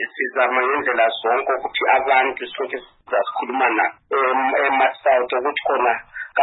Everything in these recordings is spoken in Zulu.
sizama ngendlela zonke ukuthi abantu sonke sikhuluma nabo eMasouth ukuthi khona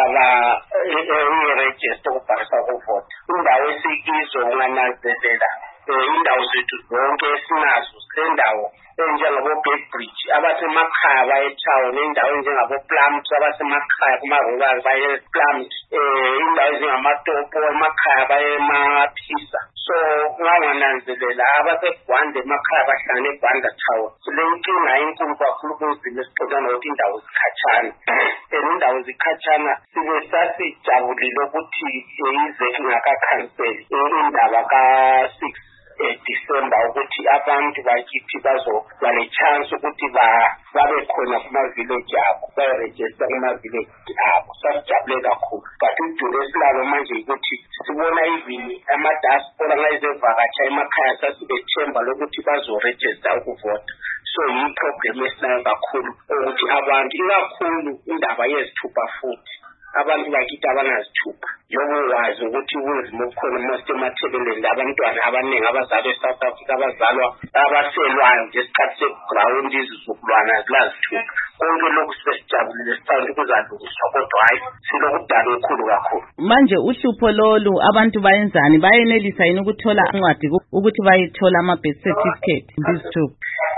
register ukubhalisa ukuvota. Indawo esikizo ungananzelela indawo zethu zonke esinazo sendawo enjengabo Beitbridge abasemakhaya bayetown, indawo enjengabo Plums abasemakhaya kuma-rural baye Plums, indawo ezingamatopo emakhaya baye emaphisa. So ungananzelela abaseGwanda emakhaya bahlangane eGwanda town. Le nkinga enkulu kakhulu kunzima esixoxa nokuthi indawo zikhatshana. Indawo zikhatshana sibe sasijabulile ukuthi izethu ngakakhanseli indaba ka-6 December ukuthi abantu bakithi bazoba le-chance ukuthi babe khona kuma-village abo, bayi-register kuma-village abo. Sasijabule kakhulu, but udulo esilalo manje ukuthi sibona even ama-diaspora ngayizevakatsha emakhaya sasibethemba lokuthi bazoregister ukuvota. So yi-problem esinayo kakhulu ukuthi abantu ikakhulu indaba yezithupha futhi abantu bakithi abanazithupha. Njengoba wazi ukuthi ubunzima obukhona most emathebeleni abantwana abaningi abazalwa eSouth Africa abazalwa abaselwayo ngesikhathi se-ground izizukulwana zilazithupha. Konke lokhu sibesijabulile sithanda ukuzalungiswa kodwa hayi silokudala okukhulu kakhulu. Manje uhlupho lolu abantu bayenzani? Bayenelisa yini ukuthola incwadi ukuthi bayithola ama-birth certificate ngizithupha?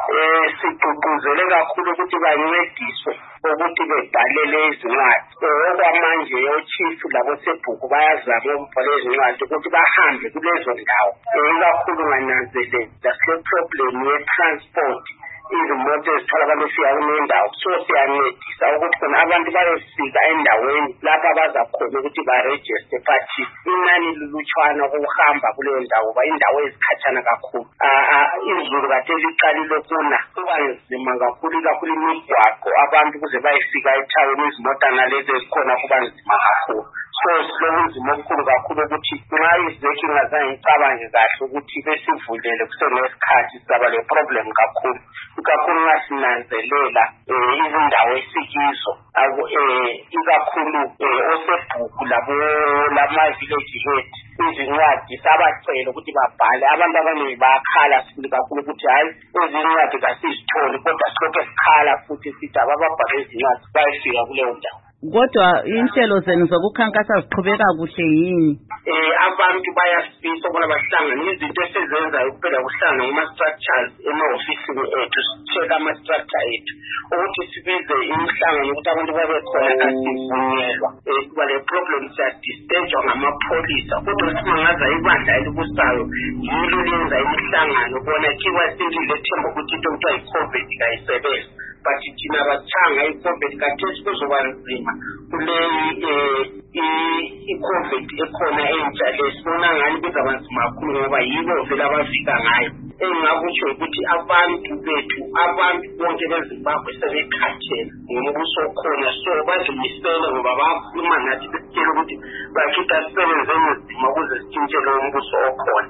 Sigqugquzele kakhulu ukuthi bancediswe ukuthi bebhalele izincwadi. Okwamanje ochief labo sebhuku bayazama ukubhala izincwadi ukuthi bahambe kulezo ndawo. Ikakhulu ngananzelela sile problem ye-transport, izimoto ezithwala abantu befika kunendawo. So siyancedisa ukuthi khona abantu bayofika endaweni lapha abazakhona ukuthi barejiste, but inani lulutshwana ukuhamba kuleyo ndawo ngoba indawo ezikhatshana kakhulu. Izulu kade liqalile kuna kuba nzima kakhulu imigwaqo abantu ukuze bayefika ethawini, izimota nalezi ezikhona kuba nzima kakhulu. So silobunzima obukhulu kakhulu ukuthi nxa izethu ingazange icabange kahle ukuthi besivulele kusenesikhathi sizaba le problem kakhulu. Ikakhulu ngasinanzelela izindawo esikizo ikakhulu osebhuku lama-village head izincwadi sabacela ukuthi babhale. Abantu abaningi bayakhala sibili kakhulu ukuthi hayi izincwadi kasizitholi kodwa silokhu sikhala futhi sithi abababhale izincwadi bayefika kuleyo ndawo. Kodwa inhlelo zenu zokukhankasa ziqhubeka kuhle yini? Abantu bayasifisa ukubona bahlangane izinto esizenzayo kuphela kuhlangane kuma-structures ema-ofisini ethu, sitshela ama-structure ethu ukuthi sibize imihlangano ukuthi abantu babe khona kasivunyelwa. Kuba le problem siyadistejwa ngamapholisa kodwa simangaza ibandla elibusayo yilo lenza imihlangano bona kiwa singile themba ukuthi into kuthiwa yi-COVID kayisebenzi. But thina bathanga i-COVID kathesi kuzoba nzima kuleyi i-COVID ekhona entsha lesibona ngani kuzaba nzima kakhulu ngoba yibo vele abafika ngayo. Engingakutsho ukuthi abantu bethu, abantu bonke beZimbabwe sebekhathele ngombuso okhona, so bazimisele ngoba bakhuluma nathi besitshela ukuthi bakithi asisebenze nzima ukuze sitshintshe lo mbuso okhona.